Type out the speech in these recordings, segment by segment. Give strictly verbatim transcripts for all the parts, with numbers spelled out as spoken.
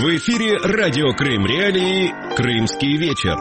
В эфире радио Крым Реалии «Крымский вечер».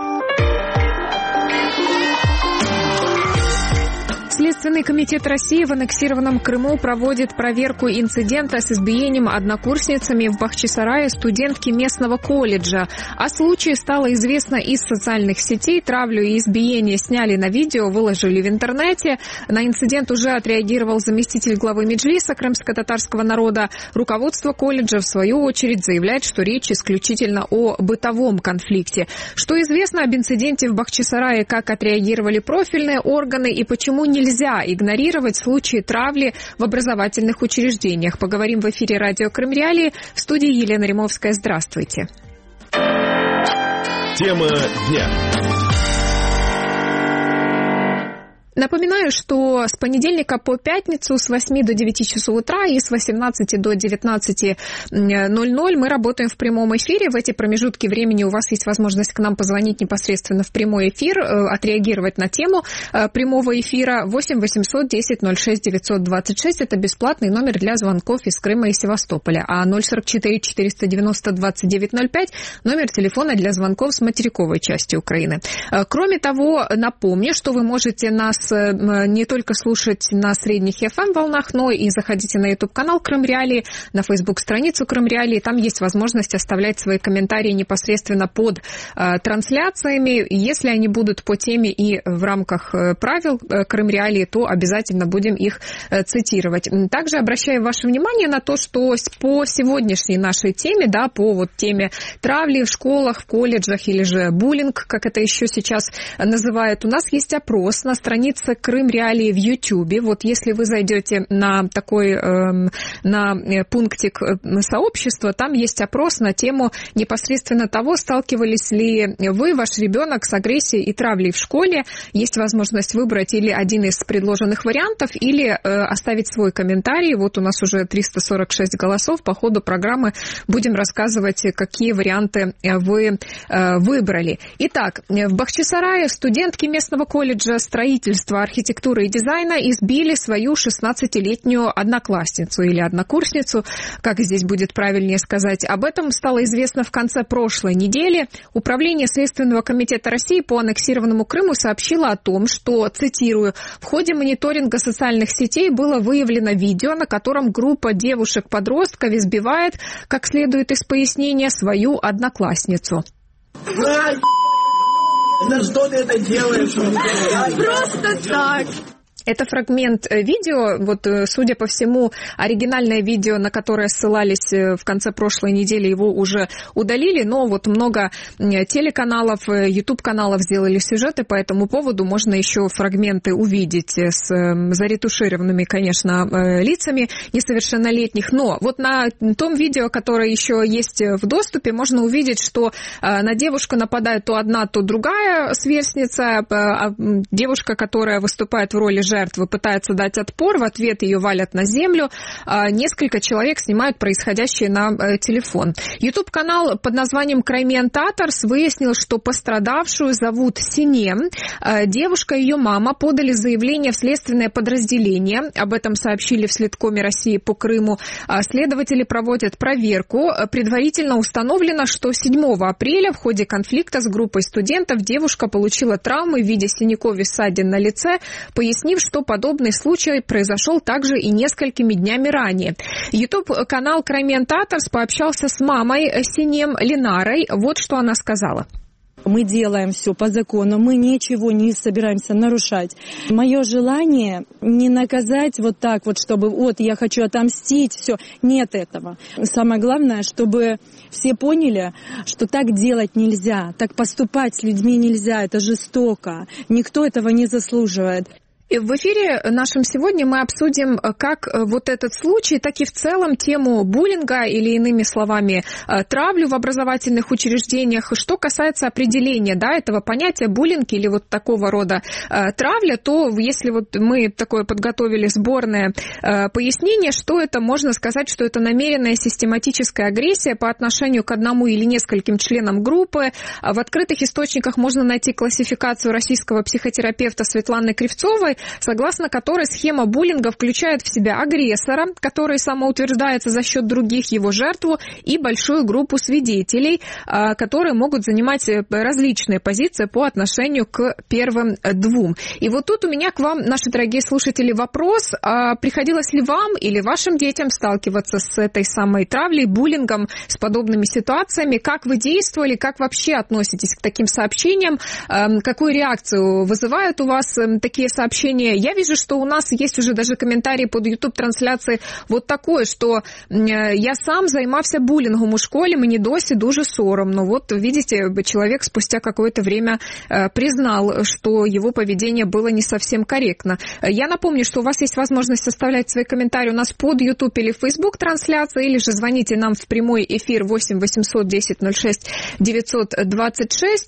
Следственный комитет России в аннексированном Крыму проводит проверку инцидента с избиением однокурсницами в Бахчисарае студентки местного колледжа. О случае стало известно из социальных сетей. Травлю и избиение сняли на видео, выложили в интернете. На инцидент уже отреагировал заместитель главы Меджлиса крымско-татарского народа. Руководство колледжа, в свою очередь, заявляет, что речь исключительно о бытовом конфликте. Что известно об инциденте в Бахчисарае, как отреагировали профильные органы и почему нельзя Нельзя игнорировать случаи травли в образовательных учреждениях. Поговорим в эфире радио Крым Реалии. В студии Елена Римовская. Здравствуйте. Тема дня. Напоминаю, что с понедельника по пятницу с восьми до девяти часов утра и с восемнадцати до девятнадцати ноль ноль мы работаем в прямом эфире. В эти промежутки времени у вас есть возможность к нам позвонить непосредственно в прямой эфир, отреагировать на тему прямого эфира. Восемь восемьсот десять ноль шесть девятьсот двадцать шесть. Это бесплатный номер для звонков из Крыма и Севастополя. А ноль сорок четыре четыреста девяносто двадцать девять ноль пять номер телефона для звонков с материковой части Украины. Кроме того, напомню, что вы можете нас не только слушать на средних эф эм-волнах, но и заходите на YouTube-канал Крым Реалии, на Facebook-страницу Крым Реалии. Там есть возможность оставлять свои комментарии непосредственно под э, трансляциями. Если они будут по теме и в рамках э, правил э, Крым Реалии, то обязательно будем их э, цитировать. Также обращаю ваше внимание на то, что по сегодняшней нашей теме, да, по вот теме травли в школах, в колледжах или же буллинг, как это еще сейчас называют, у нас есть опрос на странице Крым Реалии в Ютьюбе. Вот если вы зайдете на такой, э, на пунктик сообщества, там есть опрос на тему непосредственно того, сталкивались ли вы, ваш ребенок с агрессией и травлей в школе. Есть возможность выбрать или один из предложенных вариантов, или э, оставить свой комментарий. Вот у нас уже триста сорок шесть голосов. По ходу программы будем рассказывать, какие варианты вы э, выбрали. Итак, в Бахчисарае студентки местного колледжа строительства, архитектуры и дизайна избили свою шестнадцатилетнюю одноклассницу или однокурсницу, как здесь будет правильнее сказать. Об этом стало известно в конце прошлой недели. Управление Следственного комитета России по аннексированному Крыму сообщило о том, что, цитирую, в ходе мониторинга социальных сетей было выявлено видео, на котором группа девушек-подростков избивает, как следует из пояснения, свою одноклассницу. За что ты это делаешь? Просто так. Это фрагмент видео, вот, судя по всему, оригинальное видео, на которое ссылались в конце прошлой недели, его уже удалили, но вот много телеканалов, YouTube-каналов сделали сюжеты по этому поводу, можно еще фрагменты увидеть с заретушированными, конечно, лицами несовершеннолетних, но вот на том видео, которое еще есть в доступе, можно увидеть, что на девушку нападает то одна, то другая сверстница, девушка, которая выступает в роли жертвы, жертвы пытается дать отпор, в ответ ее валят на землю. Несколько человек снимают происходящее на телефон. YouTube-канал под названием Crimean Tatars выяснил, что пострадавшую зовут Синем. Девушка и ее мама подали заявление в следственное подразделение. Об этом сообщили в Следкоме России по Крыму. Следователи проводят проверку. Предварительно установлено, что седьмого апреля в ходе конфликта с группой студентов девушка получила травмы в виде синяков и ссадин на лице, пояснив, что подобный случай произошел также и несколькими днями ранее. YouTube-канал Crimean Tatars пообщался с мамой Синем Ленарой. Вот что она сказала. Мы делаем все по закону, мы ничего не собираемся нарушать. Мое желание не наказать вот так вот, чтобы вот я хочу отомстить, все. Нет этого. Самое главное, чтобы все поняли, что так делать нельзя, так поступать с людьми нельзя, это жестоко. Никто этого не заслуживает. И в эфире нашем сегодня мы обсудим как вот этот случай, так и в целом тему буллинга или, иными словами, травлю в образовательных учреждениях. Что касается определения, да, этого понятия буллинг или вот такого рода травля, то если вот мы такое подготовили сборное пояснение, что это, можно сказать, что это намеренная систематическая агрессия по отношению к одному или нескольким членам группы. В открытых источниках можно найти классификацию российского психотерапевта Светланы Кривцовой. информации, согласно которой схема буллинга включает в себя агрессора, который самоутверждается за счет других, его жертву и большую группу свидетелей, которые могут занимать различные позиции по отношению к первым двум. И вот тут у меня к вам, наши дорогие слушатели, вопрос. А приходилось ли вам или вашим детям сталкиваться с этой самой травлей, буллингом, с подобными ситуациями? Как вы действовали? Как вообще относитесь к таким сообщениям? Какую реакцию вызывают у вас такие сообщения? Я вижу, что у нас есть уже даже комментарии под YouTube-трансляцией вот такое, что я сам займався буллингом у школі, мені досі дуже соромно. Вот, видите, человек спустя какое-то время признал, что его поведение было не совсем корректно. Я напомню, что у вас есть возможность оставлять свои комментарии у нас под YouTube или Facebook трансляции, или же звоните нам в прямой эфир восемь восемьсот десять ноль шесть девятьсот двадцать шесть.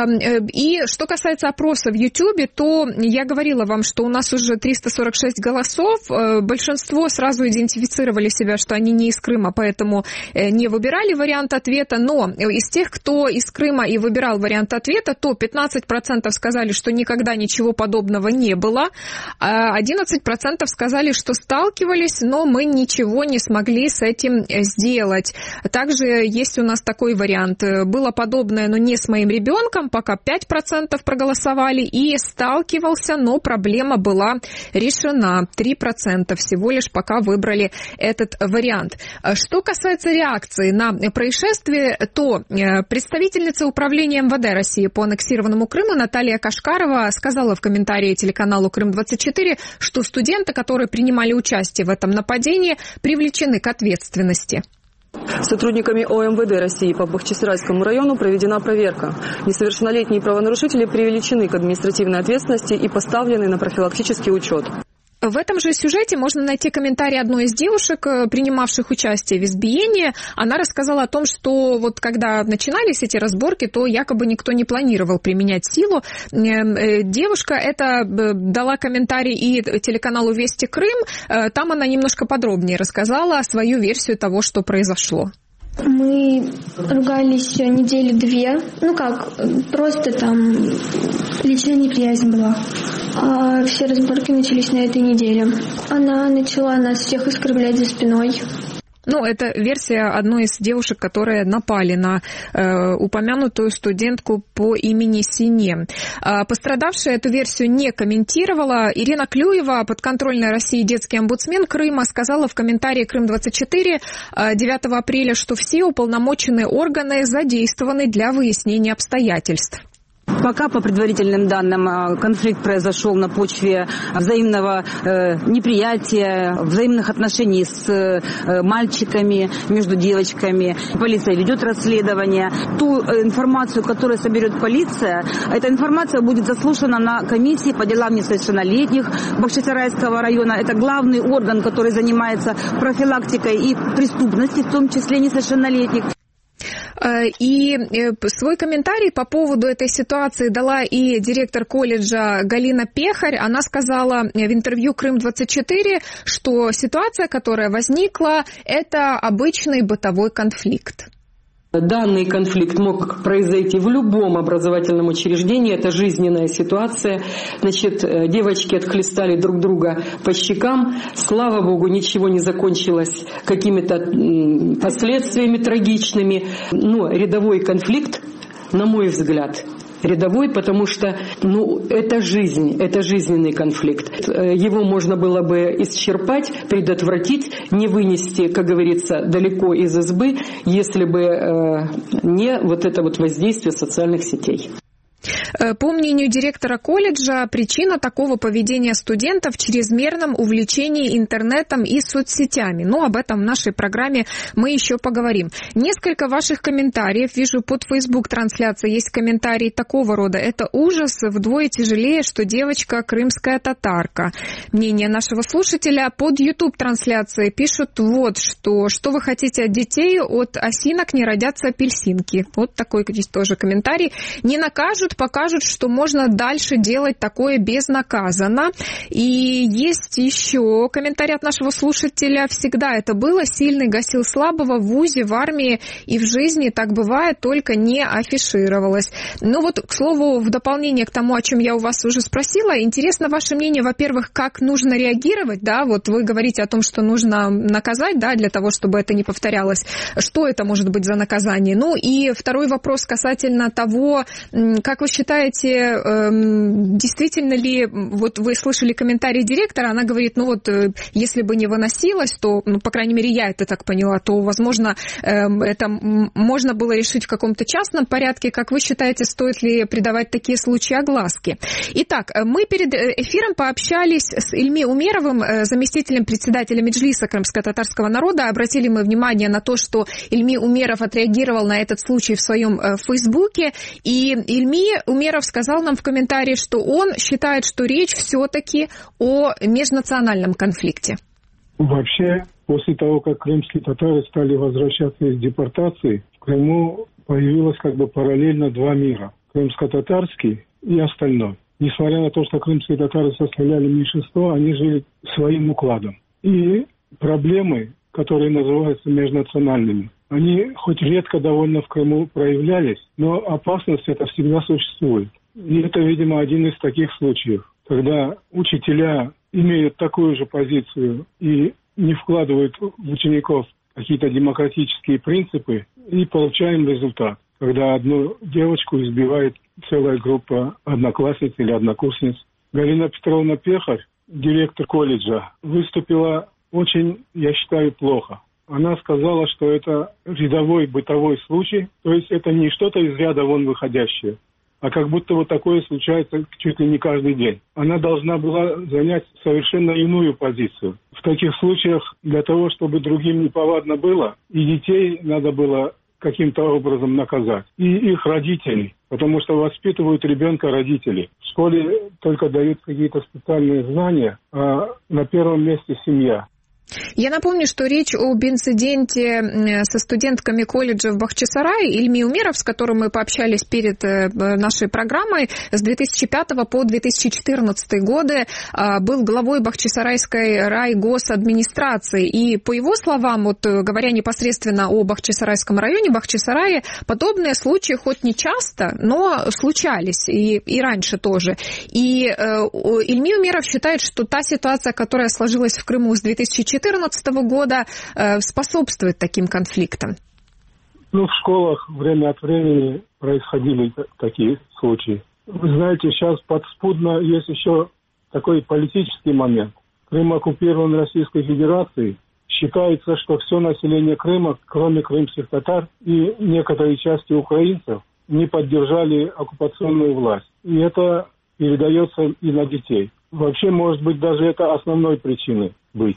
И что касается опроса в YouTube, то я говорила вам, что у нас уже триста сорок шесть голосов. Большинство сразу идентифицировали себя, что они не из Крыма, поэтому не выбирали вариант ответа. Но из тех, кто из Крыма и выбирал вариант ответа, то пятнадцать процентов сказали, что никогда ничего подобного не было. одиннадцать процентов сказали, что сталкивались, но мы ничего не смогли с этим сделать. Также есть у нас такой вариант. Было подобное, но не с моим ребенком. Пока пять процентов проголосовали. И сталкивался, но проблема была решена. три процента всего лишь пока выбрали этот вариант. Что касается реакции на происшествие, то представительница управления эм вэ дэ России по аннексированному Крыму Наталья Кашкарова сказала в комментарии телеканалу Крым двадцать четыре, что студенты, которые принимали участие в этом нападении, привлечены к ответственности. Сотрудниками о эм вэ дэ России по Бахчисарайскому району проведена проверка. Несовершеннолетние правонарушители привлечены к административной ответственности и поставлены на профилактический учет. В этом же сюжете можно найти комментарий одной из девушек, принимавших участие в избиении. Она рассказала о том, что вот когда начинались эти разборки, то якобы никто не планировал применять силу. Девушка эта дала комментарий и телеканалу «Вести Крым». Там она немножко подробнее рассказала свою версию того, что произошло. Мы ругались недели две, ну как, просто там личная неприязнь была. А все разборки начались на этой неделе. Она начала нас всех оскорблять за спиной. Ну, это версия одной из девушек, которые напали на э, упомянутую студентку по имени Сине. Э, пострадавшая эту версию не комментировала. Ирина Клюева, подконтрольная России детский омбудсмен Крыма, сказала в комментарии Крым двадцать четыре э, девятого апреля, что все уполномоченные органы задействованы для выяснения обстоятельств. Пока, по предварительным данным, конфликт произошел на почве взаимного э, неприятия, взаимных отношений с э, мальчиками, между девочками. Полиция ведет расследование. Ту информацию, которую соберет полиция, эта информация будет заслушана на комиссии по делам несовершеннолетних Бахчисарайского района. Это главный орган, который занимается профилактикой и преступности, в том числе несовершеннолетних. И свой комментарий по поводу этой ситуации дала и директор колледжа Галина Пехарь. Она сказала в интервью Крым двадцать четыре, что ситуация, которая возникла, это обычный бытовой конфликт. Данный конфликт мог произойти в любом образовательном учреждении, это жизненная ситуация. Значит, девочки отхлестали друг друга по щекам. Слава богу, ничего не закончилось какими-то последствиями трагичными. Но рядовой конфликт, на мой взгляд, рядовой, потому что ну, это жизнь, это жизненный конфликт. Его можно было бы исчерпать, предотвратить, не вынести, как говорится, далеко из избы, если бы э, не вот это вот воздействие социальных сетей. По мнению директора колледжа, причина такого поведения студентов в чрезмерном увлечении интернетом и соцсетями. Но об этом в нашей программе мы еще поговорим. Несколько ваших комментариев. Вижу, под Facebook-трансляцией есть комментарии такого рода. Это ужас, вдвое тяжелее, что девочка крымская татарка. Мнение нашего слушателя. Под YouTube-трансляцией пишут вот что. Что вы хотите от детей? От осинок не родятся апельсинки. Вот такой здесь тоже комментарий. Не накажут, пока покажут, что можно дальше делать такое безнаказанно. И есть еще комментарий от нашего слушателя. Всегда это было. Сильный гасил слабого в вузе, в армии и в жизни. Так бывает, только не афишировалось. Ну вот, к слову, в дополнение к тому, о чем я у вас уже спросила, интересно ваше мнение, во-первых, как нужно реагировать, да, вот вы говорите о том, что нужно наказать, да, для того, чтобы это не повторялось. Что это может быть за наказание? Ну и второй вопрос касательно того, как вы считаете, действительно ли, вот вы слышали комментарий директора, она говорит, ну вот, если бы не выносилось, то, ну, по крайней мере, я это так поняла, то, возможно, это можно было решить в каком-то частном порядке. Как вы считаете, стоит ли придавать такие случаи огласке? Итак, мы перед эфиром пообщались с Ильми Умеровым, заместителем председателя Меджлиса крымско-татарского народа. Обратили мы внимание на то, что Ильми Умеров отреагировал на этот случай в своем Фейсбуке. И Ильми Умеров сказал нам в комментарии, что он считает, что речь все-таки о межнациональном конфликте. Вообще, после того, как крымские татары стали возвращаться из депортации, в Крыму появилось как бы параллельно два мира. Крымско-татарский и остальной. Несмотря на то, что крымские татары составляли меньшинство, они жили своим укладом. И проблемы, которые называются межнациональными, они хоть редко довольно в Крыму проявлялись, но опасность это всегда существует. И это, видимо, один из таких случаев, когда учителя имеют такую же позицию и не вкладывают в учеников какие-то демократические принципы, и получаем результат, когда одну девочку избивает целая группа одноклассниц или однокурсниц. Галина Петровна Пехарь, директор колледжа, выступила очень, я считаю, плохо. Она сказала, что это рядовой бытовой случай, то есть это не что-то из ряда вон выходящее, а как будто вот такое случается чуть ли не каждый день. Она должна была занять совершенно иную позицию. В таких случаях для того, чтобы другим неповадно было, и детей надо было каким-то образом наказать, и их родителей, потому что воспитывают ребенка родители. В школе только дают какие-то специальные знания, а на первом месте семья. Я напомню, что речь об инциденте со студентками колледжа в Бахчисарае. Ильми Умеров, с которым мы пообщались перед нашей программой, с две тысячи пятого по две тысячи четырнадцатый годы был главой Бахчисарайской райгосадминистрации. И по его словам, вот, говоря непосредственно о Бахчисарайском районе, Бахчисарае, подобные случаи хоть не часто, но случались и, и раньше тоже. И э, Ильми Умеров считает, что та ситуация, которая сложилась в Крыму с две тысячи четырнадцатого года, способствует таким конфликтам? Ну, в школах время от времени происходили такие случаи. Вы знаете, сейчас подспудно есть еще такой политический момент. Крым оккупирован Российской Федерацией. Считается, что все население Крыма, кроме крымских татар и некоторые части украинцев, не поддержали оккупационную власть. И это передается и на детей. Вообще, может быть, даже это основной причиной быть.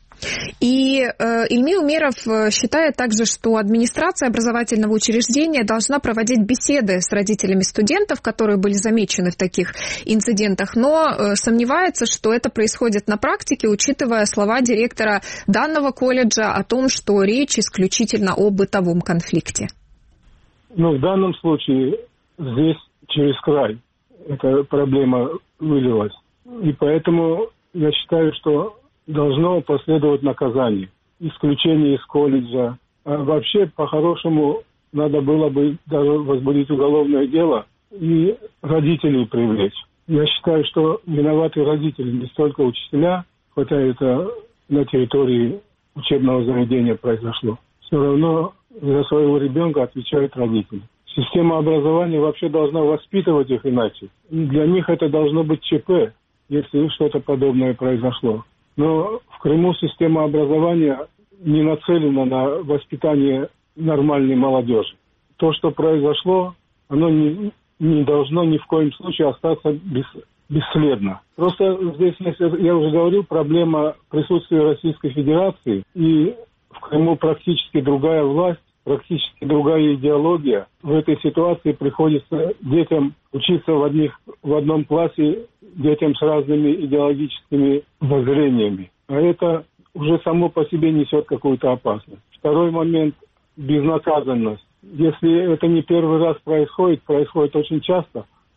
И э, Ильми Умеров считает также, что администрация образовательного учреждения должна проводить беседы с родителями студентов, которые были замечены в таких инцидентах, но э, сомневается, что это происходит на практике, учитывая слова директора данного колледжа о том, что речь исключительно о бытовом конфликте. Ну, в данном случае здесь через край эта проблема вылилась. И поэтому я считаю, что должно последовать наказание, исключение из колледжа. А вообще, по-хорошему, надо было бы даже возбудить уголовное дело и родителей привлечь. Я считаю, что виноваты родители, не столько учителя, хотя это на территории учебного заведения произошло. Все равно за своего ребенка отвечают родители. Система образования вообще должна воспитывать их иначе. И для них это должно быть ЧП, если что-то подобное произошло. Но в Крыму система образования не нацелена на воспитание нормальной молодежи. То, что произошло, оно не, не должно ни в коем случае остаться без, бесследно. Просто здесь, я уже говорил, проблема присутствия Российской Федерации, и в Крыму практически другая власть, практически другая идеология. В этой ситуации приходится детям учиться в, одних, в одном классе, детям с разными идеологическими воззрениями. А это уже само по себе несет какую-то опасность. Второй момент – безнаказанность. Если это не первый раз происходит, происходит очень часто,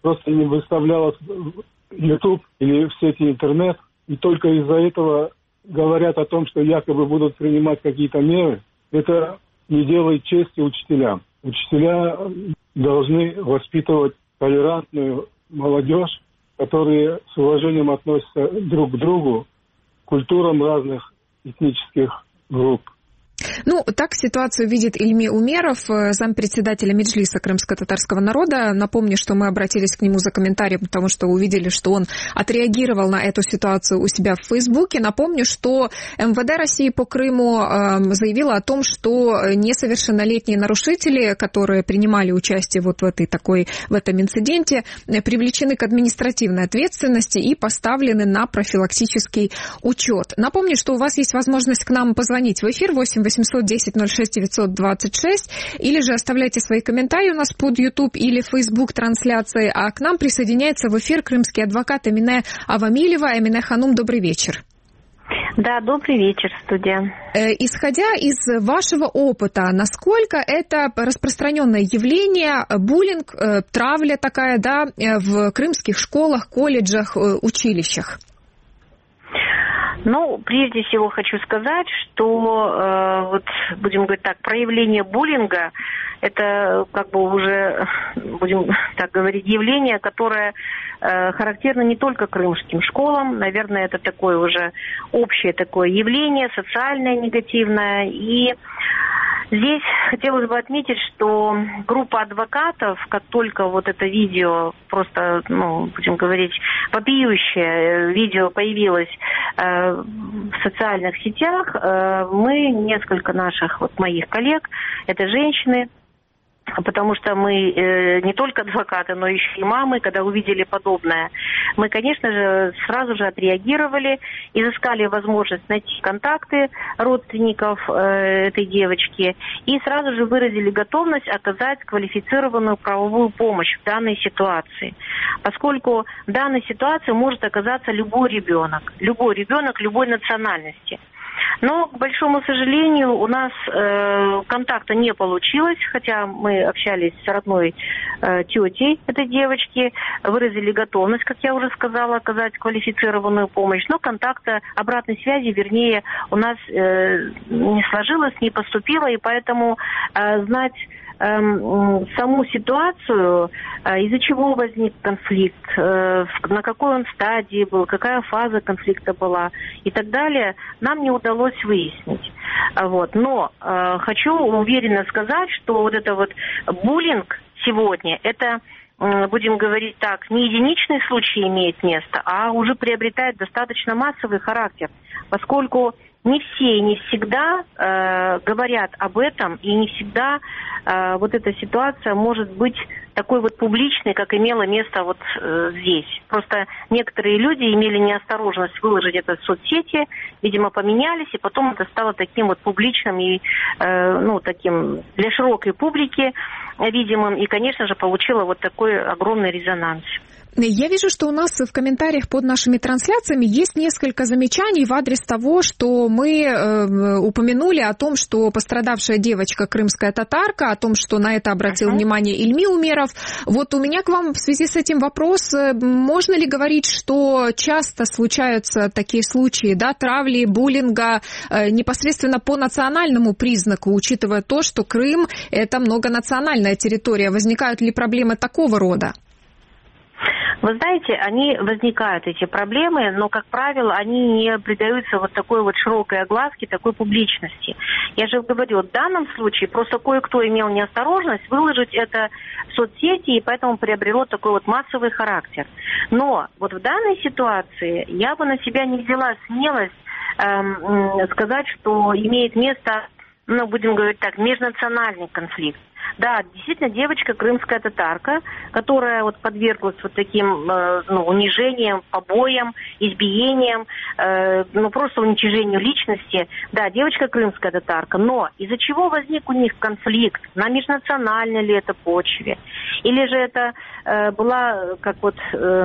просто не выставлялась в YouTube или в сети интернет, и только из-за этого говорят о том, что якобы будут принимать какие-то меры, это не делает чести учителям. Учителя должны воспитывать толерантную молодежь, которые с уважением относятся друг к другу, к культурам разных этнических групп. Ну, так ситуацию видит Ильми Умеров, зампредседателя Меджлиса крымско-татарского народа. Напомню, что мы обратились к нему за комментарием, потому что увидели, что он отреагировал на эту ситуацию у себя в Фейсбуке. Напомню, что эм вэ дэ России по Крыму э, заявило о том, что несовершеннолетние нарушители, которые принимали участие вот в, этой, такой, в этом инциденте, привлечены к административной ответственности и поставлены на профилактический учет. Напомню, что у вас есть возможность к нам позвонить в эфир восемь восемьсот десять ноль шесть девятьсот двадцать шесть, или же оставляйте свои комментарии у нас под YouTube или Facebook трансляции, а к нам присоединяется в эфир крымский адвокат Эмине Авамилева. Эмине Ханум, добрый вечер. Да, добрый вечер, студия. Исходя из вашего опыта, насколько это распространенное явление, буллинг, травля такая, да, в крымских школах, колледжах, училищах? Ну, прежде всего хочу сказать, что, э, вот, будем говорить так, проявление буллинга – это как бы уже, будем так говорить, явление, которое э, характерно не только крымским школам. Наверное, это такое уже общее такое явление, социальное, негативное. И здесь хотелось бы отметить, что группа адвокатов, как только вот это видео, просто, ну, будем говорить, вопиющее видео появилось э, в социальных сетях, э, мы, несколько наших, вот моих коллег, это женщины, потому что мы э, не только адвокаты, но еще и мамы, когда увидели подобное, мы, конечно же, сразу же отреагировали, изыскали возможность найти контакты родственников э, этой девочки и сразу же выразили готовность оказать квалифицированную правовую помощь в данной ситуации. Поскольку в данной ситуации может оказаться любой ребенок, любой ребенок любой национальности. Но, к большому сожалению, у нас э, контакта не получилось, хотя мы общались с родной э, тетей этой девочки, выразили готовность, как я уже сказала, оказать квалифицированную помощь, но контакта, обратной связи, вернее, у нас э, не сложилось, не поступило, и поэтому э, знать саму ситуацию, из-за чего возник конфликт, на какой он стадии был, какая фаза конфликта была и так далее, нам не удалось выяснить. Вот. Но э, хочу уверенно сказать, что вот это вот буллинг сегодня, это, э, будем говорить так, не единичный случай имеет место, а уже приобретает достаточно массовый характер, поскольку не все и не всегда э, говорят об этом, и не всегда э, вот эта ситуация может быть такой вот публичной, как имело место вот э, здесь. Просто некоторые люди имели неосторожность выложить это в соцсети, видимо, поменялись, и потом это стало таким вот публичным и, э, ну, таким для широкой публики видимым, и, конечно же, получило вот такой огромный резонанс. Я вижу, что у нас в комментариях под нашими трансляциями есть несколько замечаний в адрес того, что мы э, упомянули о том, что пострадавшая девочка крымская татарка, о том, что на это обратил uh-huh. внимание Ильми Умеров. Вот у меня к вам в связи с этим вопрос. Можно ли говорить, что часто случаются такие случаи, да, травли, буллинга э, непосредственно по национальному признаку, учитывая то, что Крым – это многонациональная территория? Возникают ли проблемы такого рода? Вы знаете, они возникают, эти проблемы, но, как правило, они не придаются вот такой вот широкой огласке, такой публичности. Я же говорю, в данном случае просто кое-кто имел неосторожность выложить это в соцсети, и поэтому приобрело такой вот массовый характер. Но вот в данной ситуации я бы на себя не взяла смелость эм, сказать, что имеет место, ну, будем говорить так, межнациональный конфликт. Да, действительно, девочка крымская татарка, которая вот подверглась вот таким э, ну, унижениям, побоям, избиениям, э, ну просто уничижению личности. Да, девочка крымская татарка, но из-за чего возник у них конфликт? На межнациональной ли это почве? Или же это э, была как вот... Э,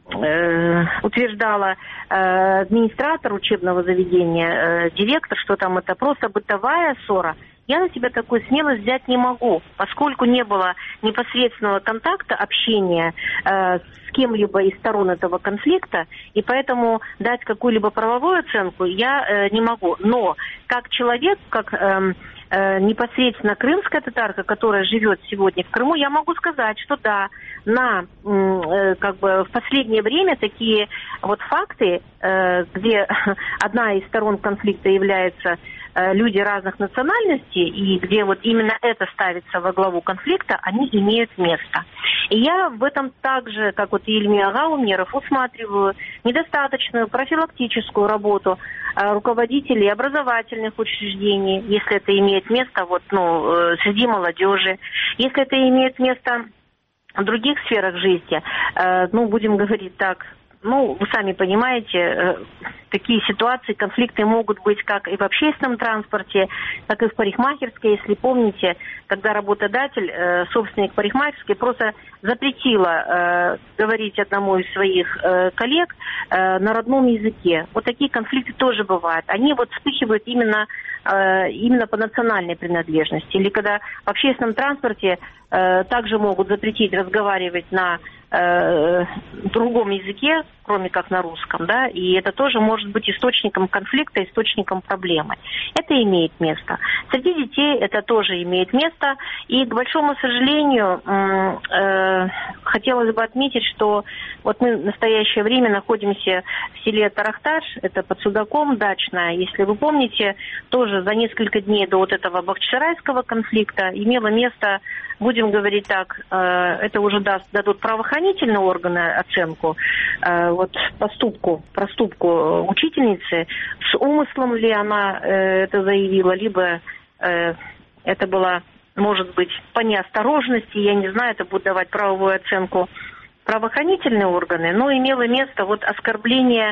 э, утверждала э, администратор учебного заведения, э, директор, что там это просто бытовая ссора, я на себя такую смелость взять не могу, поскольку не было непосредственного контакта, общения э, с кем-либо из сторон этого конфликта, и поэтому дать какую-либо правовую оценку я э, не могу. Но как человек, как э, э, непосредственно крымская татарка, которая живет сегодня в Крыму, я могу сказать, что да, на э, как бы в последнее время такие вот факты, э, где одна из сторон конфликта является люди разных национальностей, и где вот именно это ставится во главу конфликта, они имеют место. И я в этом также, как вот Ильмия Гаумеров, усматриваю недостаточную профилактическую работу руководителей образовательных учреждений, если это имеет место вот, ну, среди молодежи, если это имеет место в других сферах жизни, ну, будем говорить так, ну, вы сами понимаете, такие ситуации, конфликты могут быть как и в общественном транспорте, так и в парикмахерской. Если помните, когда работодатель, собственник парикмахерской, просто запретила говорить одному из своих коллег на родном языке. Вот такие конфликты тоже бывают. Они вот вспыхивают именно, именно по национальной принадлежности. Или когда в общественном транспорте также могут запретить разговаривать на э, другом языке, кроме как на русском, да, и это тоже может быть источником конфликта, источником проблемы. Это имеет место. Среди детей это тоже имеет место, и, к большому сожалению, э, хотелось бы отметить, что вот мы в настоящее время находимся в селе Тарахташ, это под Судаком, дачная. Если вы помните, тоже за несколько дней до вот этого бахчисарайского конфликта имело место, будем говорить так, это уже даст, дадут правоохранительные органы оценку, вот поступку, проступку учительницы, с умыслом ли она это заявила, либо это было, может быть, по неосторожности, я не знаю, это будет давать правовую оценку правоохранительные органы, но имело место вот оскорбление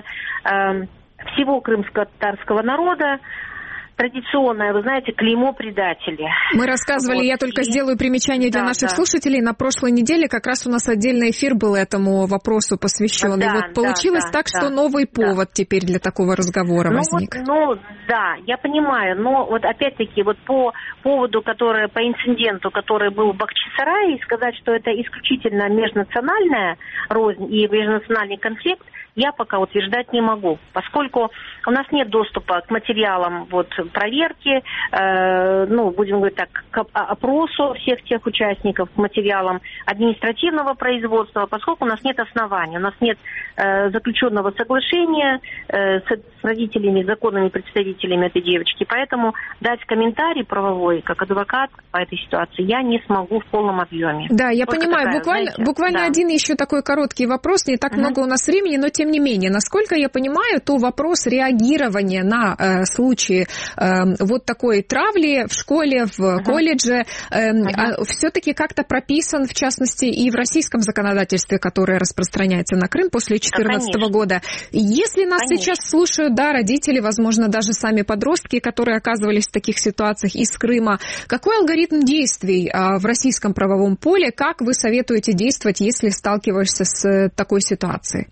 всего крымско-татарского народа, традиционное, вы знаете, клеймо предателей. Мы рассказывали, вот. Я только и... сделаю примечание для да, наших да. слушателей. На прошлой неделе как раз у нас отдельный эфир был этому вопросу посвящен. Да, и вот получилось да, так, да, что да, новый повод да. теперь для такого разговора ну, возник. Вот, ну, да, я понимаю, но вот опять-таки вот по поводу, который, по инциденту, который был в Бахчисарае, сказать, что это исключительно межнациональная рознь и межнациональный конфликт, я пока утверждать не могу, поскольку у нас нет доступа к материалам вот, проверки, э, ну, будем говорить так, к опросу всех тех участников, к материалам административного производства, поскольку у нас нет оснований, у нас нет э, заключенного соглашения э, с, с родителями, законными представителями этой девочки, поэтому дать комментарий правовой, как адвокат по этой ситуации, я не смогу в полном объеме. Да, я Только понимаю, такая, буквально, буквально да. один еще такой короткий вопрос, не так uh-huh. много у нас времени, но тем Тем не менее, насколько я понимаю, то вопрос реагирования на э, случаи э, вот такой травли в школе, в uh-huh. колледже, э, uh-huh. все-таки как-то прописан, в частности, и в российском законодательстве, которое распространяется на Крым после две тысячи четырнадцатого года. Если нас Конечно. сейчас слушают, да, родители, возможно, даже сами подростки, которые оказывались в таких ситуациях из Крыма, какой алгоритм действий э, в российском правовом поле, как вы советуете действовать, если сталкиваешься с такой ситуацией?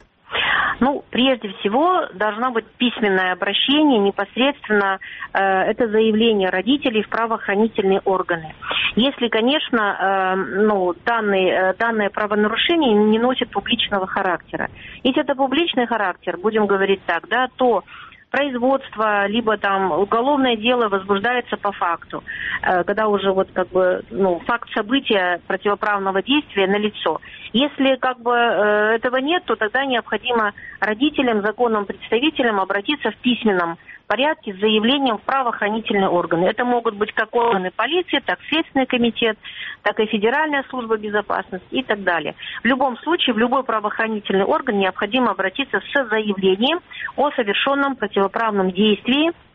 Ну, прежде всего, должно быть письменное обращение, непосредственно э, это заявление родителей в правоохранительные органы. Если, конечно, э, ну, данный, э, данное правонарушение не носит публичного характера. Если это публичный характер, будем говорить так, да, то производство, либо там уголовное дело возбуждается по факту, когда уже вот как бы, ну, факт события противоправного действия налицо. Если как бы этого нет, то тогда необходимо родителям, законным представителям обратиться в письменном порядке с заявлением в правоохранительные органы. Это могут быть как органы полиции, так и Следственный комитет, так и Федеральная служба безопасности и так далее. В любом случае, в любой правоохранительный орган необходимо обратиться с заявлением о совершенном противоправном действии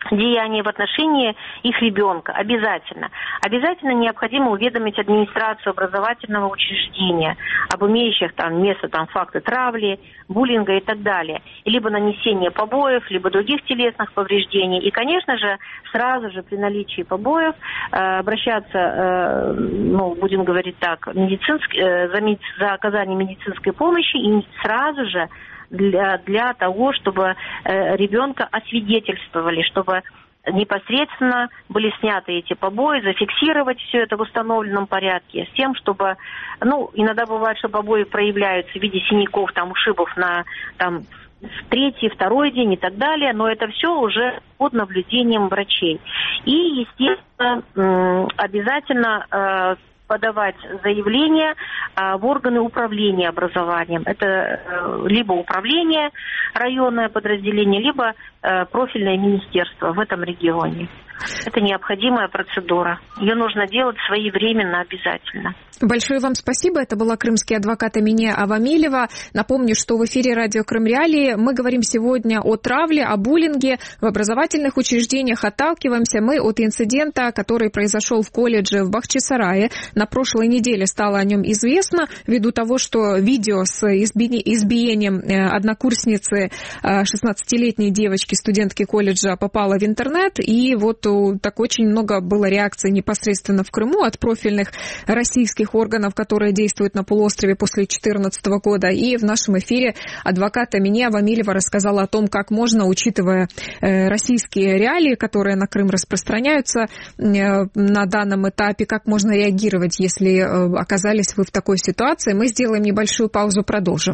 деяний в отношении их ребенка. Обязательно. Обязательно необходимо уведомить администрацию образовательного учреждения об имеющих там место там факты травли, буллинга и так далее. Либо нанесение побоев, либо других телесных повреждений. И, конечно же, сразу же при наличии побоев э, обращаться, э, ну, будем говорить так, медицинск, э, за, меди... за оказание медицинской помощи и сразу же Для, для того, чтобы э, ребенка освидетельствовали, чтобы непосредственно были сняты эти побои, зафиксировать все это в установленном порядке, с тем, чтобы, ну, иногда бывает, что побои проявляются в виде синяков, там, ушибов на, там, в третий, второй день и так далее, но это все уже под наблюдением врачей. И, естественно, э, обязательно э, подавать заявление а, в органы управления образованием. Это а, либо управление, районное подразделение, либо а, профильное министерство в этом регионе. Это необходимая процедура. Ее нужно делать своевременно обязательно. Большое вам спасибо. Это была крымский адвокат Амине Авамилева. Напомню, что в эфире радио Крым Реалии мы говорим сегодня о травле, о буллинге в образовательных учреждениях. Отталкиваемся мы от инцидента, который произошел в колледже в Бахчисарае. На прошлой неделе стало о нем известно, ввиду того, что видео с избиением однокурсницы, шестнадцатилетней девочки, студентки колледжа, попало в интернет. И вот так очень много было реакций непосредственно в Крыму от профильных российских органов, которые действуют на полуострове после две тысячи четырнадцатого года. И в нашем эфире адвокат Амине Авамилева рассказала о том, как можно, учитывая российские реалии, которые на Крым распространяются на данном этапе, как можно реагировать, если оказались вы в такой ситуации. Мы сделаем небольшую паузу, продолжим.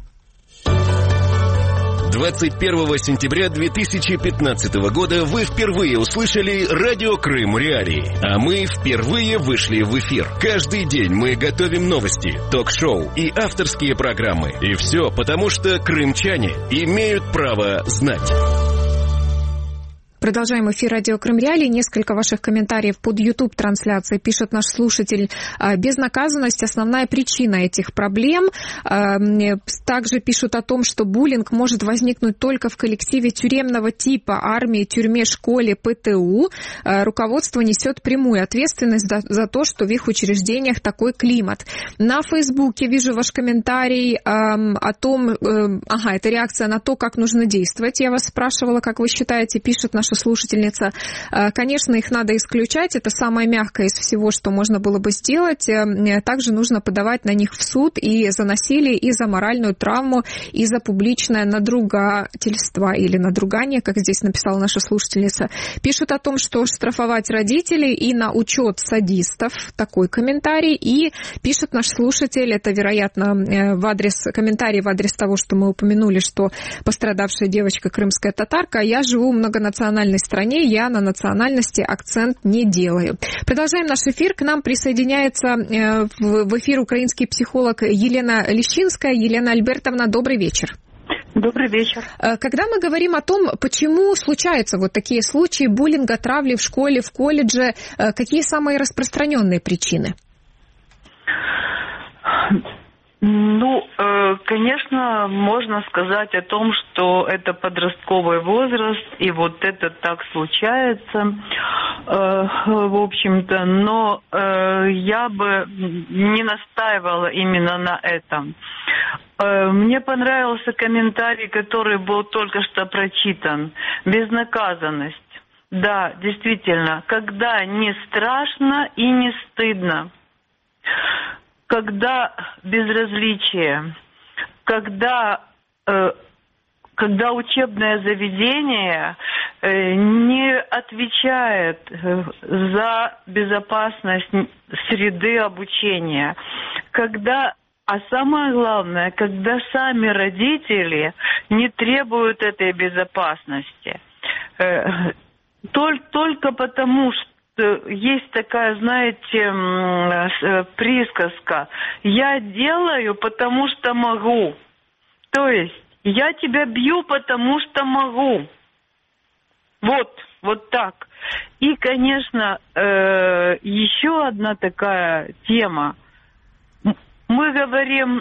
двадцать первого сентября две тысячи пятнадцатого года вы впервые услышали радио Крым Реалии, а мы впервые вышли в эфир. Каждый день мы готовим новости, ток-шоу и авторские программы. И все потому, что крымчане имеют право знать. Продолжаем эфир радио Крым Реалии. Несколько ваших комментариев под YouTube-трансляцией. Пишет наш слушатель: безнаказанность – основная причина этих проблем. Также пишут о том, что буллинг может возникнуть только в коллективе тюремного типа: армии, тюрьме, школе, ПТУ. Руководство несет прямую ответственность за то, что в их учреждениях такой климат. На Фейсбуке вижу ваш комментарий о том, ага, это реакция на то, как нужно действовать. Я вас спрашивала, как вы считаете, пишет наша слушательница. Конечно, их надо исключать. Это самое мягкое из всего, что можно было бы сделать. Также нужно подавать на них в суд и за насилие, и за моральную травму, и за публичное надругательство или надругание, как здесь написала наша слушательница. Пишут о том, что штрафовать родителей и на учет садистов. Такой комментарий. И пишет наш слушатель, это, вероятно, в адрес, комментарий в адрес того, что мы упомянули, что пострадавшая девочка крымская татарка. Я живу в многонациональной стране, я на национальности акцент не делаю. Продолжаем наш эфир. К нам присоединяется в эфир украинский психолог Елена Лещинская. Елена Альбертовна, добрый вечер. Добрый вечер. Когда мы говорим о том, почему случаются вот такие случаи буллинга, травли в школе, в колледже, какие самые распространенные причины? Ну, конечно, можно сказать о том, что это подростковый возраст, и вот это так случается, в общем-то, но я бы не настаивала именно на этом. Мне понравился комментарий, который был только что прочитан. Безнаказанность. Да, действительно, когда не страшно и не стыдно. Когда безразличие, когда, э, когда учебное заведение э, не отвечает э, за безопасность среды обучения, когда, а самое главное, когда сами родители не требуют этой безопасности, э, только, только потому, что есть такая, знаете, присказка: я делаю, потому что могу. То есть я тебя бью, потому что могу. Вот, вот так. И, конечно, еще одна такая тема. Мы говорим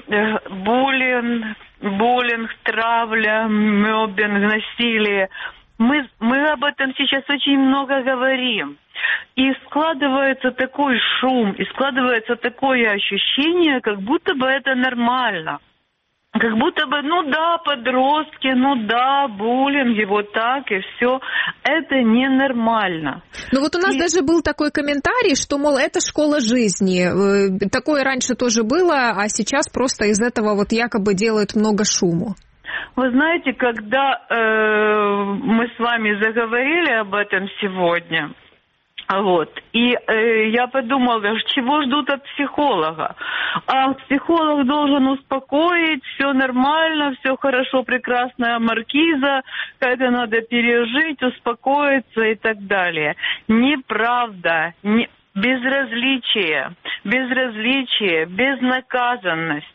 буллинг, буллинг, травля, моббинг, насилие. Мы, мы об этом сейчас очень много говорим. И складывается такой шум, и складывается такое ощущение, как будто бы это нормально. Как будто бы, ну да, подростки, ну да, буллинги, вот так и все. Это ненормально. Ну вот у нас и... даже был такой комментарий, что, мол, это школа жизни. Такое раньше тоже было, а сейчас просто из этого вот якобы делают много шуму. Вы знаете, когда э, мы с вами заговорили об этом сегодня, вот, и э, я подумала, чего ждут от психолога? А психолог должен успокоить, все нормально, все хорошо, прекрасная маркиза, это надо пережить, успокоиться и так далее. Неправда, не, безразличие, безразличие, безнаказанность.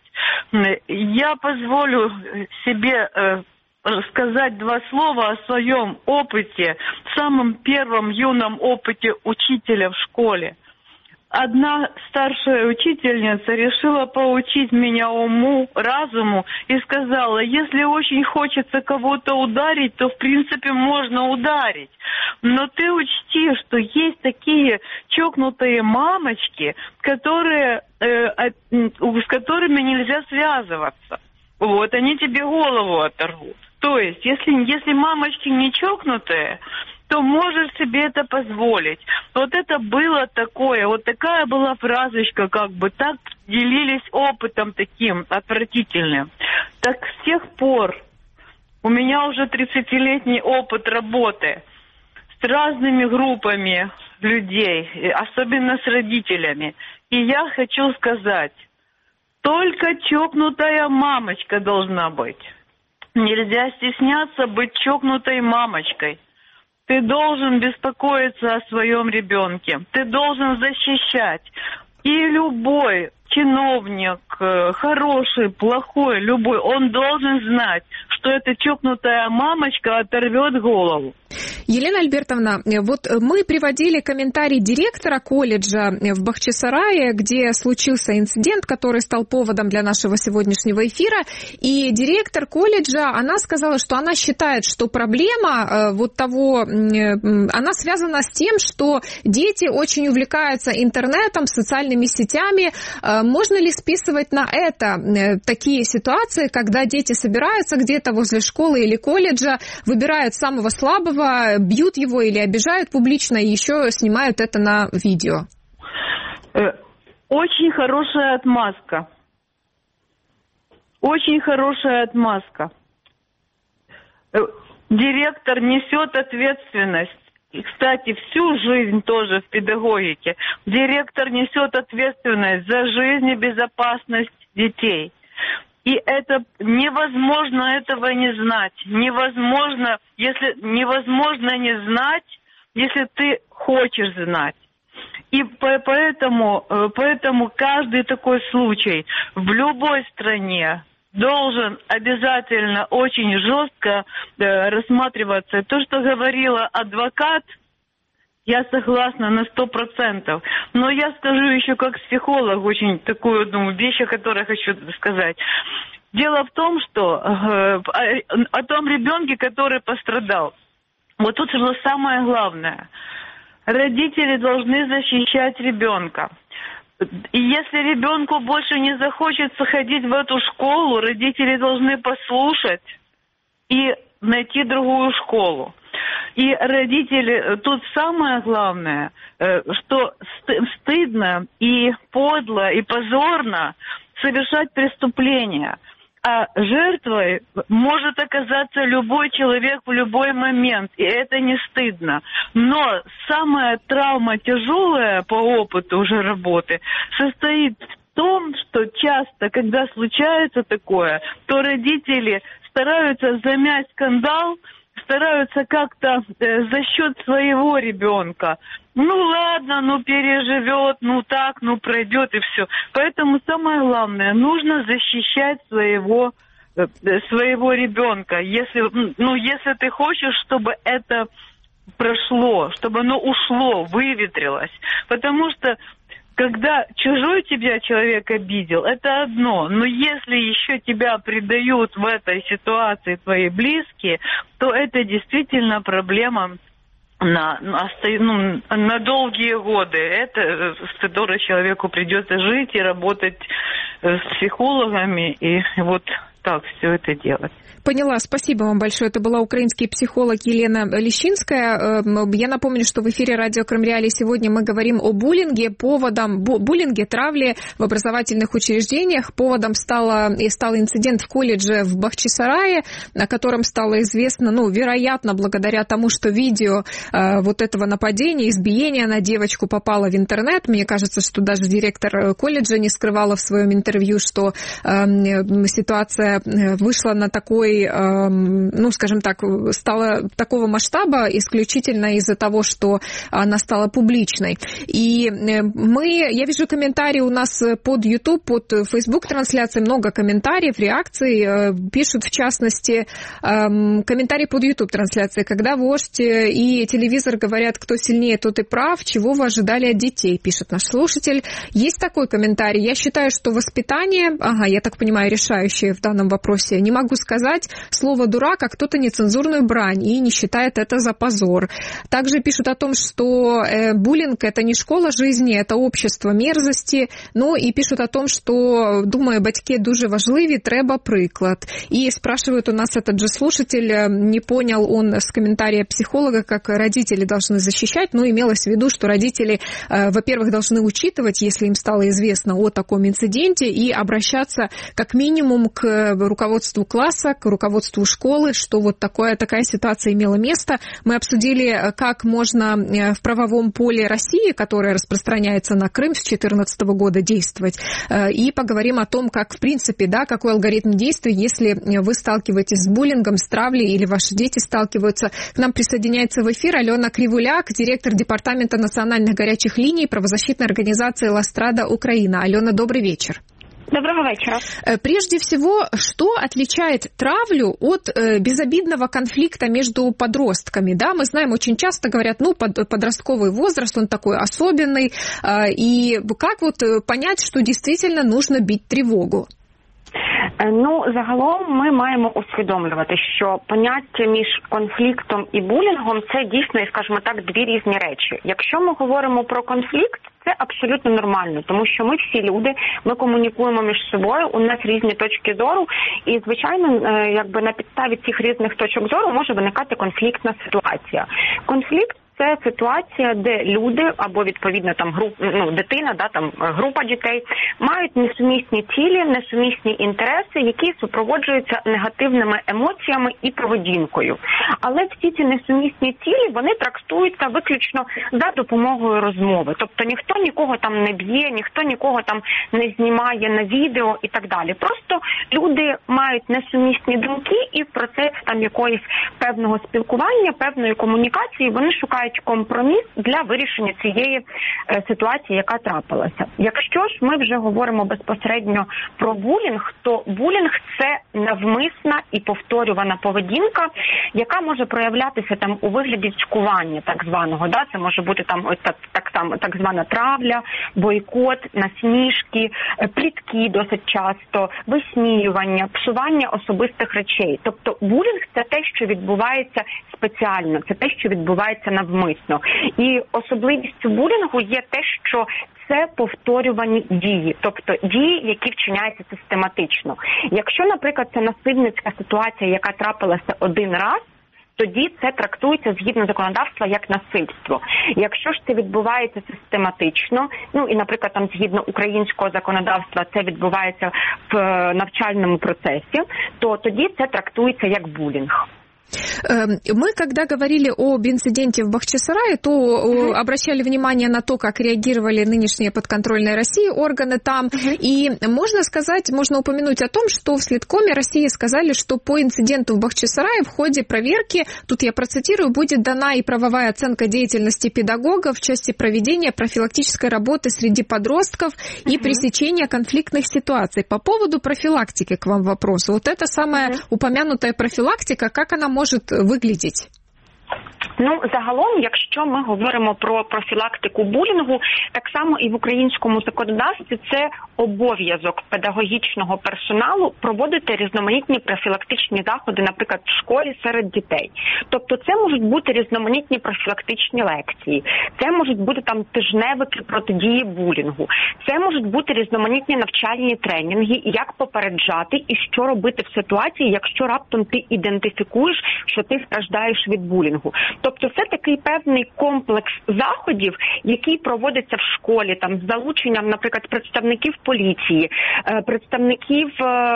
Я позволю себе э, сказать два слова о своем опыте, самом первом юном опыте учителя в школе. Одна старшая учительница решила поучить меня уму, разуму и сказала, если очень хочется кого-то ударить, то в принципе можно ударить. Но ты учти, что есть такие чокнутые мамочки, которые, э, с которыми нельзя связываться. Вот, они тебе голову оторвут. То есть, если, если мамочки не чокнутые, то можешь себе это позволить. Вот это было такое, вот такая была фразочка, как бы так делились опытом таким отвратительным. Так с тех пор у меня уже тридцатилетний опыт работы с разными группами людей, особенно с родителями. И я хочу сказать, только чокнутая мамочка должна быть. Нельзя стесняться быть чокнутой мамочкой. Ты должен беспокоиться о своем ребенке. Ты должен защищать. И любой чиновник, хороший, плохой, любой, он должен знать, что эта чокнутая мамочка оторвет голову. Елена Альбертовна, вот мы приводили комментарий директора колледжа в Бахчисарае, где случился инцидент, который стал поводом для нашего сегодняшнего эфира. И директор колледжа, она сказала, что она считает, что проблема вот того, она связана с тем, что дети очень увлекаются интернетом, социальными сетями. Можно ли списывать на это такие ситуации, когда дети собираются где-то возле школы или колледжа, выбирают самого слабого, бьют его или обижают публично и еще снимают это на видео? Очень хорошая отмазка. Очень хорошая отмазка. Директор несет ответственность. И, кстати, всю жизнь тоже в педагогике. Директор несет ответственность за жизнь и безопасность детей. И это невозможно этого не знать. Невозможно, если невозможно не знать, если ты хочешь знать. И поэтому, поэтому каждый такой случай в любой стране должен обязательно очень жестко рассматриваться. То, что говорила адвокат, я согласна на сто процентов. Но я скажу еще как психолог очень такую одну вещь, о которой хочу сказать. Дело в том, что э, о, о том ребенке, который пострадал. Вот тут было самое главное. Родители должны защищать ребенка. И если ребенку больше не захочется ходить в эту школу, родители должны послушать и найти другую школу. И родители, тут самое главное, что стыдно и подло и позорно совершать преступления. А жертвой может оказаться любой человек в любой момент, и это не стыдно. Но самая травма тяжелая по опыту уже работы состоит в том, что часто, когда случается такое, то родители стараются замять скандал, стараются как-то э, за счет своего ребенка. Ну ладно, ну переживет, ну так, ну пройдет и все. Поэтому самое главное, нужно защищать своего, э, своего ребенка. Если, ну, если ты хочешь, чтобы это прошло, чтобы оно ушло, выветрилось. Потому что когда чужой тебя человек обидел, это одно. Но если еще тебя предают в этой ситуации твои близкие, то это действительно проблема на, ну, на долгие годы. Это, с которой человеку придется жить и работать с психологами, и вот так все это делать. Поняла, спасибо вам большое. Это была украинский психолог Елена Лещинская. Я напомню, что в эфире радио Крым Реалии сегодня мы говорим о буллинге, поводом буллинге, травле в образовательных учреждениях. Поводом стало, стал инцидент в колледже в Бахчисарае, о котором стало известно, ну, вероятно, благодаря тому, что видео э, вот этого нападения, избиения на девочку попало в интернет. Мне кажется, что даже директор колледжа не скрывала в своем интервью, что э, ситуация вышла на такой, ну, скажем так, стала такого масштаба исключительно из-за того, что она стала публичной. И мы, я вижу комментарии у нас под YouTube, под Facebook трансляцией, много комментариев, реакций. Пишут, в частности, комментарии под YouTube трансляцией, когда вождь и телевизор говорят, кто сильнее, тот и прав, чего вы ожидали от детей, пишет наш слушатель. Есть такой комментарий. Я считаю, что воспитание, ага, я так понимаю, решающее в данном вопросе, не могу сказать слово «дурак», а кто-то нецензурную брань и не считает это за позор. Также пишут о том, что э, буллинг – это не школа жизни, это общество мерзості. Ну и пишут о том, что, думаю, батьки дуже важливі, треба приклад. И спрашивают у нас этот же слушатель, не понял он с комментария психолога, как родители должны защищать, но имелось в виду, что родители, э, во-первых, должны учитывать, если им стало известно о таком инциденте, и обращаться как минимум к руководству класса, к руководству школы, что вот такое, такая ситуация имела место. Мы обсудили, как можно в правовом поле России, которое распространяется на Крым с две тысячи четырнадцатого года, действовать. И поговорим о том, как, в принципе, да, какой алгоритм действий, если вы сталкиваетесь с буллингом, с травлей или ваши дети сталкиваются. К нам присоединяется в эфир Алена Кривуляк, директор Департамента национальных горячих линий правозащитной организации «Ластрада Украина». Алена, добрый вечер. Доброго вечера. Прежде всего, что отличает травлю от э, безобидного конфликта между подростками? Да, мы знаем, очень часто говорят, ну, под, подростковый возраст, он такой особенный. Э, и как вот понять, что действительно нужно бить тревогу? Ну, загалом ми маємо усвідомлювати, що поняття між конфліктом і булінгом – це дійсно, скажімо так, дві різні речі. Якщо ми говоримо про конфлікт, це абсолютно нормально, тому що ми всі люди, ми комунікуємо між собою, у нас різні точки зору, і, звичайно, якби на підставі цих різних точок зору може виникати конфліктна ситуація. Конфлікт – це ситуація, де люди або відповідно там груп, ну, дитина, да, там група дітей мають несумісні цілі, несумісні інтереси, які супроводжуються негативними емоціями і поведінкою. Але всі ці несумісні цілі, вони трактуються виключно за допомогою розмови. Тобто ніхто нікого там не б'є, ніхто нікого там не знімає на відео і так далі. Просто люди мають несумісні думки і в процесі там якоїсь певного спілкування, певної комунікації вони шукають компроміс для вирішення цієї е, ситуації, яка трапилася. Якщо ж ми вже говоримо безпосередньо про булінг, то булінг – це навмисна і повторювана поведінка, яка може проявлятися там у вигляді цькування так званого. Да? Це може бути там ось так, так, там, так звана травля, бойкот, насмішки, плітки досить часто, висміювання, псування особистих речей. Тобто булінг – це те, що відбувається спеціально, це те, що відбувається навмисно. І особливістю булінгу є те, що це повторювані дії, тобто дії, які вчиняються систематично. Якщо, наприклад, це насильницька ситуація, яка трапилася один раз, тоді це трактується згідно законодавства як насильство. Якщо ж це відбувається систематично, ну і, наприклад, там згідно українського законодавства це відбувається в навчальному процесі, то тоді це трактується як булінг. Мы, когда говорили об инциденте в Бахчисарае, то uh-huh. обращали внимание на то, как реагировали нынешние подконтрольные России органы там. Uh-huh. И можно сказать, можно упомянуть о том, что в Следкоме России сказали, что по инциденту в Бахчисарае в ходе проверки, тут я процитирую, будет дана и правовая оценка деятельности педагогов в части проведения профилактической работы среди подростков и uh-huh. пресечения конфликтных ситуаций. По поводу профилактики к вам вопрос. Вот эта самая uh-huh. упомянутая профилактика, как она может может выглядеть? Ну, загалом, якщо ми говоримо про профілактику булінгу, так само і в українському законодавстві це обов'язок педагогічного персоналу проводити різноманітні профілактичні заходи, наприклад, в школі серед дітей. Тобто це можуть бути різноманітні профілактичні лекції, це можуть бути там тижневики протидії булінгу, це можуть бути різноманітні навчальні тренінги, як попереджати і що робити в ситуації, якщо раптом ти ідентифікуєш, що ти страждаєш від булінгу. Тобто це такий певний комплекс заходів, який проводиться в школі, там з залученням, наприклад, представників поліції, представників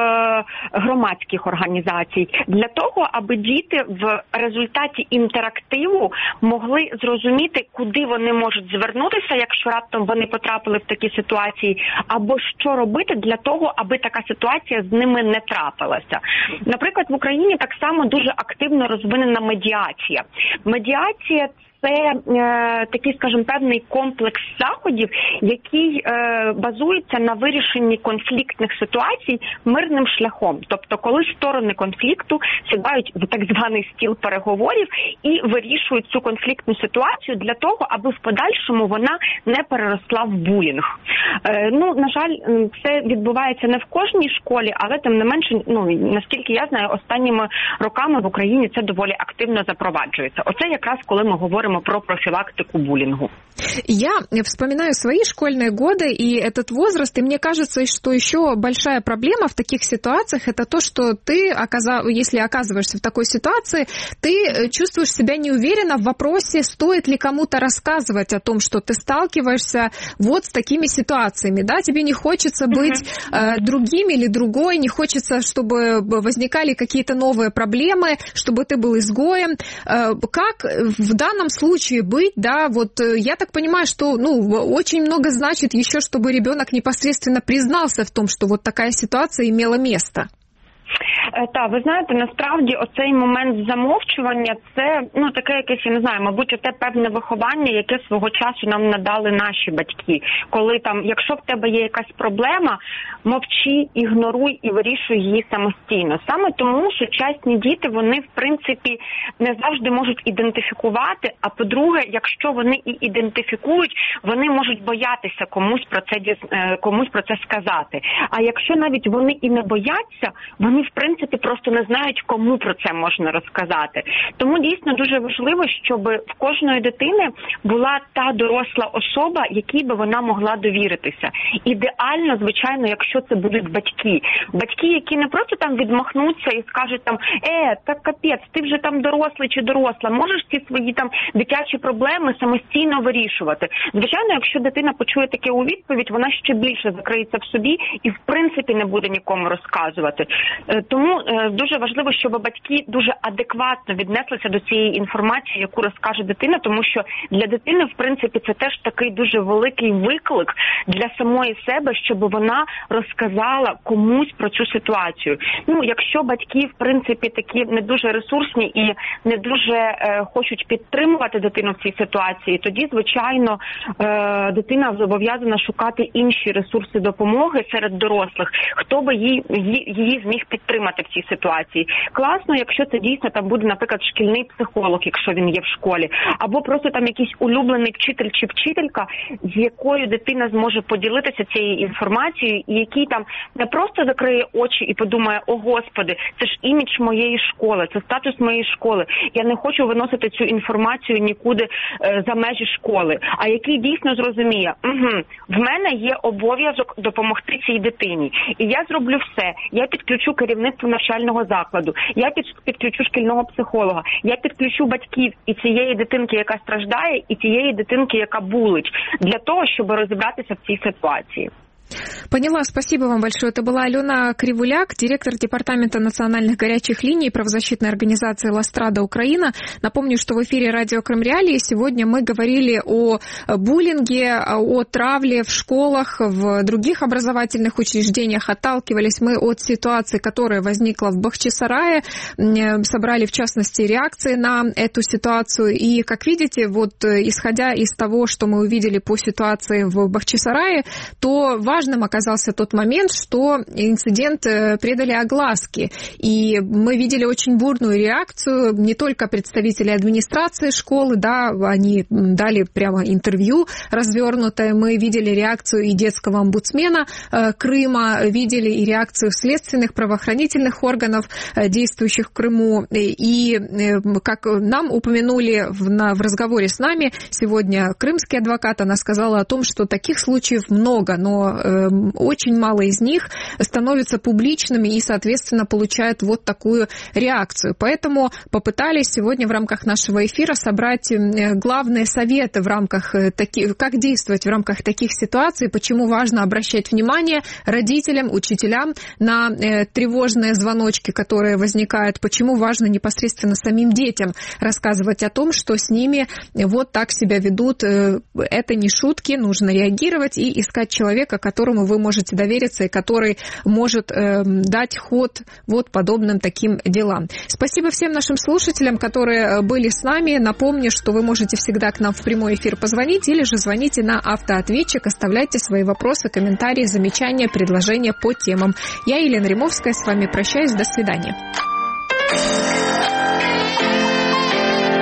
громадських організацій, для того, аби діти в результаті інтерактиву могли зрозуміти, куди вони можуть звернутися, якщо раптом вони потрапили в такі ситуації, або що робити для того, аби така ситуація з ними не трапилася. Наприклад, в Україні так само дуже активно розвинена медіація. Медіація – це е, такий, скажімо, певний комплекс заходів, який е, базується на вирішенні конфліктних ситуацій мирним шляхом. Тобто, коли сторони конфлікту сідають в так званий стіл переговорів і вирішують цю конфліктну ситуацію для того, аби в подальшому вона не переросла в булінг. Е, ну, на жаль, це відбувається не в кожній школі, але тим не менше, ну, наскільки я знаю, останніми роками в Україні це доволі активно запроваджується. Оце якраз коли ми говоримо про профилактику буллингу. Я вспоминаю свои школьные годы и этот возраст, и мне кажется, что еще большая проблема в таких ситуациях – это то, что ты, если оказываешься в такой ситуации, ты чувствуешь себя неуверенно в вопросе, стоит ли кому-то рассказывать о том, что ты сталкиваешься вот с такими ситуациями. Да? Тебе не хочется быть uh-huh. другим или другой, не хочется, чтобы возникали какие-то новые проблемы, чтобы ты был изгоем. Как в данном случае быть? Да, вот я так понимаю, что ну, очень много значит еще, чтобы ребенок непосредственно признался в том, что вот такая ситуация имела место. Так, ви знаєте, насправді оцей момент замовчування – це, ну, таке якесь, я не знаю, мабуть, оте певне виховання, яке свого часу нам надали наші батьки. Коли там, якщо в тебе є якась проблема, мовчи, ігноруй і вирішуй її самостійно. Саме тому сучасні діти, вони, в принципі, не завжди можуть ідентифікувати, а по-друге, якщо вони і ідентифікують, вони можуть боятися комусь про це, комусь про це сказати. А якщо навіть вони і не бояться, вони, в принципі, просто не знають, кому про це можна розказати. Тому дійсно дуже важливо, щоб в кожної дитини була та доросла особа, якій би вона могла довіритися. Ідеально, звичайно, якщо це будуть батьки. Батьки, які не просто там відмахнуться і скажуть там, е, так капець, ти вже там дорослий чи доросла, можеш ці свої там дитячі проблеми самостійно вирішувати. Звичайно, якщо дитина почує таке у відповідь, вона ще більше закриється в собі і, в принципі, не буде нікому розказувати. Тому дуже важливо, щоб батьки дуже адекватно віднеслися до цієї інформації, яку розкаже дитина, тому що для дитини, в принципі, це теж такий дуже великий виклик для самої себе, щоб вона розказала комусь про цю ситуацію. Ну, якщо батьки, в принципі, такі не дуже ресурсні і не дуже е, хочуть підтримувати дитину в цій ситуації, тоді, звичайно, е, дитина зобов'язана шукати інші ресурси допомоги серед дорослих, хто би її, її, її зміг підтримати в цій ситуації. Класно, якщо це дійсно там буде, наприклад, шкільний психолог, якщо він є в школі, або просто там якийсь улюблений вчитель чи вчителька, з якою дитина зможе поділитися цією інформацією, і який там не просто закриє очі і подумає, о, Господи, це ж імідж моєї школи, це статус моєї школи, я не хочу виносити цю інформацію нікуди е, за межі школи, а який дійсно зрозуміє, угу, в мене є обов'язок допомогти цій дитині, і я зроблю все, я підключу керівництво навчального закладу, я підключу шкільного психолога, я підключу батьків і цієї дитинки, яка страждає, і цієї дитинки, яка булить, для того, щоб розібратися в цій ситуації. Поняла, спасибо вам большое. Это была Алена Кривуляк, директор департамента национальных горячих линий правозащитной организации «Ластрада Украина». Напомню, что в эфире радио Крым Реалии сегодня мы говорили о буллинге, о травле в школах, в других образовательных учреждениях. Отталкивались мы от ситуации, которая возникла в Бахчисарае. Собрали, в частности, реакции на эту ситуацию. И, как видите, вот исходя из того, что мы увидели по ситуации в Бахчисарае, то важно важным оказался тот момент, что инцидент придали огласке. И мы видели очень бурную реакцию не только представителей администрации школы, да, они дали прямо интервью развернутое. Мы видели реакцию и детского омбудсмена Крыма, видели и реакцию следственных правоохранительных органов, действующих в Крыму. И, как нам упомянули в, на, в разговоре с нами сегодня крымский адвокат, она сказала о том, что таких случаев много, но э, очень мало из них становятся публичными и, соответственно, получают вот такую реакцию. Поэтому попытались сегодня в рамках нашего эфира собрать главные советы в рамках таких, как действовать в рамках таких ситуаций, почему важно обращать внимание родителям, учителям на э, тревожные звоночки, которые возникают, почему важно непосредственно самим детям рассказывать о том, что с ними вот так себя ведут. Это не шутки, нужно реагировать и искать человека, которому вы можете довериться и который может э, дать ход вот подобным таким делам. Спасибо всем нашим слушателям, которые были с нами. Напомню, что вы можете всегда к нам в прямой эфир позвонить или же звоните на автоответчик, оставляйте свои вопросы, комментарии, замечания, предложения по темам. Я, Елена Римовская, с вами прощаюсь. До свидания.